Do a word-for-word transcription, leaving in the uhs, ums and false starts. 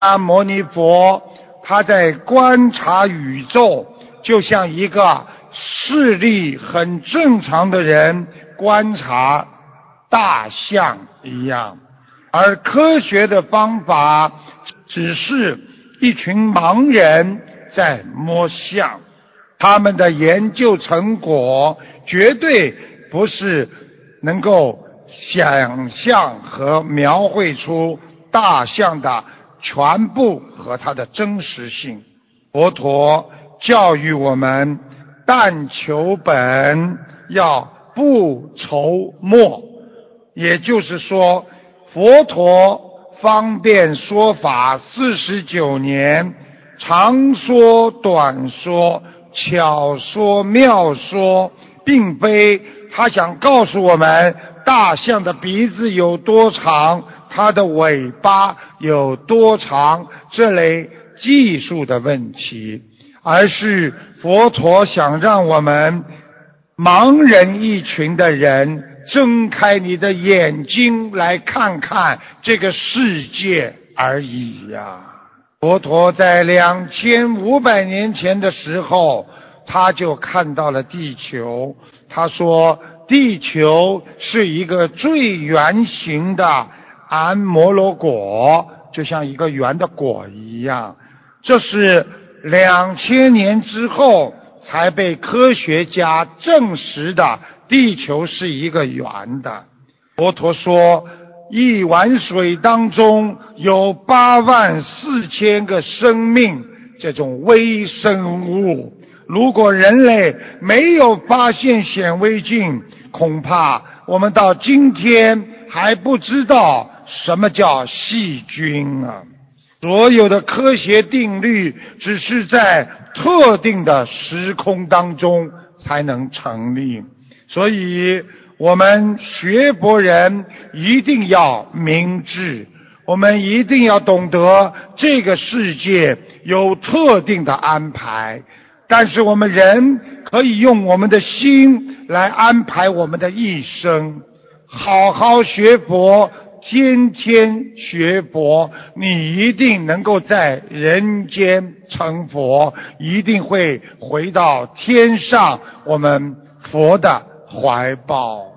阿摩尼佛他在观察宇宙，就像一个视力很正常的人观察大象一样，而科学的方法只是一群盲人在摸象，他们的研究成果绝对不是能够想象和描绘出大象的全部和它的真实性。佛陀教育我们但求本，要不筹末，也就是说佛陀方便说法四十九年，长说短说，巧说妙说，并非他想告诉我们大象的鼻子有多长，它的尾巴有多长这类技术的问题，而是佛陀想让我们盲人一群的人睁开你的眼睛来看看这个世界而已呀、啊。佛陀在两千五百年前的时候，他就看到了地球，他说地球是一个最圆形的安摩罗果，就像一个圆的果一样。这是两千年之后才被科学家证实的，地球是一个圆的。佛陀说一碗水当中有八万四千个生命，这种微生物，如果人类没有发现显微镜，恐怕我们到今天还不知道什么叫细菌啊。所有的科学定律只是在特定的时空当中才能成立，所以我们学佛人一定要明智，我们一定要懂得这个世界有特定的安排，但是我们人可以用我们的心来安排我们的一生。好好学佛，天天学佛，你一定能够在人间成佛，一定会回到天上我们佛的怀抱。